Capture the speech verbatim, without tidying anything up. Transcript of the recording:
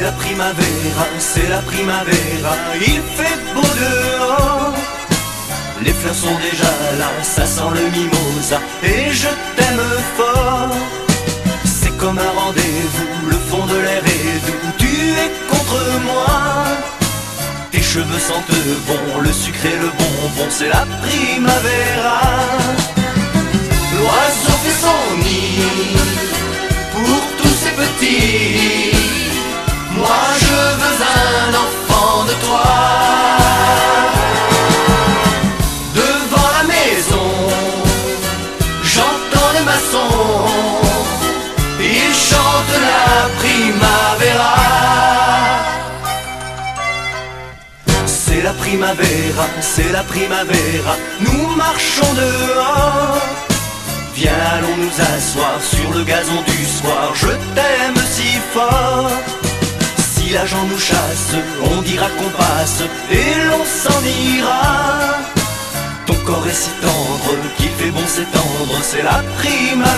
la primavera, c'est la primavera, il fait beau dehors. Les fleurs sont déjà là, ça sent le mimosa, et je t'aime fort. C'est comme un rendez-vous, le fond de l'air est doux, tu es contre moi. Tes cheveux sentent bon, le sucre et le bonbon, c'est la primavera. L'oiseau fait son nid pour tous ces petits. Moi je veux un enfant de toi. Devant la maison, j'entends le maçon, il chante la primavera. C'est la primavera, c'est la primavera, nous marchons dehors. Viens, allons nous asseoir sur le gazon du soir, je t'aime si fort. Si l'agent nous chasse, on dira qu'on passe et l'on s'en ira. Ton corps est si tendre qu'il fait bon s'étendre, c'est la primavera.